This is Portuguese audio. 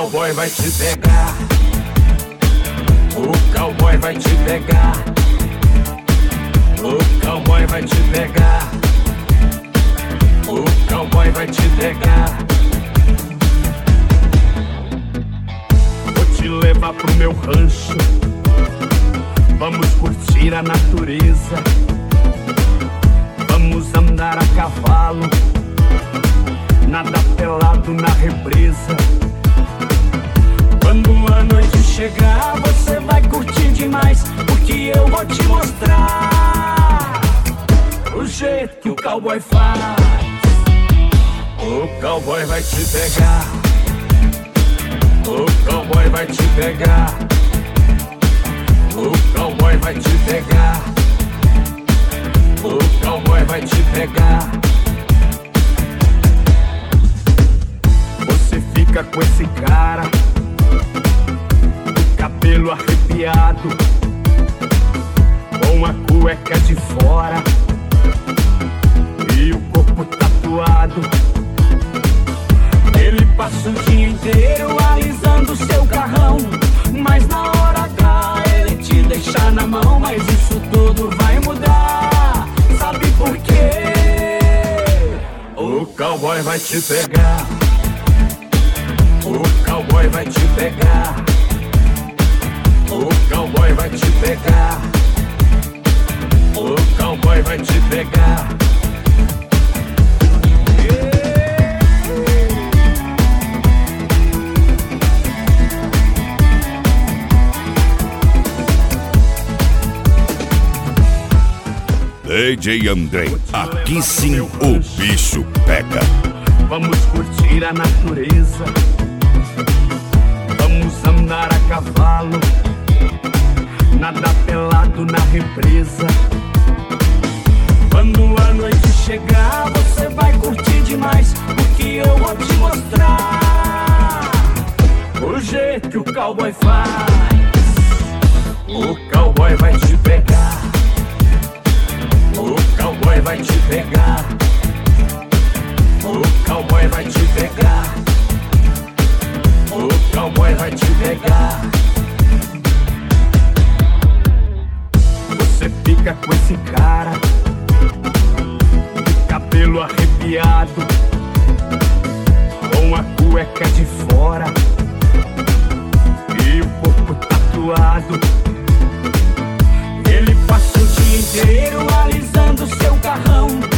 cowboy vai te pegar. O cowboy vai te pegar. O cowboy vai te pegar. O cowboy vai te pegar. Vou te levar pro meu rancho. Vamos curtir a natureza. Vamos andar a cavalo, nadar pelado na represa. Quando a noite chegar, você vai curtir demais, porque eu vou te mostrar o jeito que o cowboy faz. O cowboy vai te pegar. O cowboy vai te pegar. O cowboy vai te pegar. O cowboy vai te pegar. Você fica com esse cara, cabelo arrepiado, com a cueca de fora e o corpo tatuado. Ele passa o dia inteiro alisando seu carrão, mas na hora H ele te deixa na mão. Mas isso tudo vai mudar, sabe por quê? O cowboy vai te pegar. O cowboy vai te pegar. O cowboy vai te pegar. O cowboy vai te pegar. DJ André, aqui sim o bicho pega. Vamos curtir a natureza. Vamos andar a cavalo, nadar pelado na represa. Quando a noite chegar, você vai curtir demais, porque eu vou te mostrar o jeito que o cowboy faz. O cowboy vai te pegar. O cowboy vai te pegar. O cowboy vai te pegar. O cowboy vai te pegar. Você fica com esse cara, cabelo arrepiado, com a cueca de fora e o corpo tatuado. Ele passa o dia inteiro alisando seu carrão,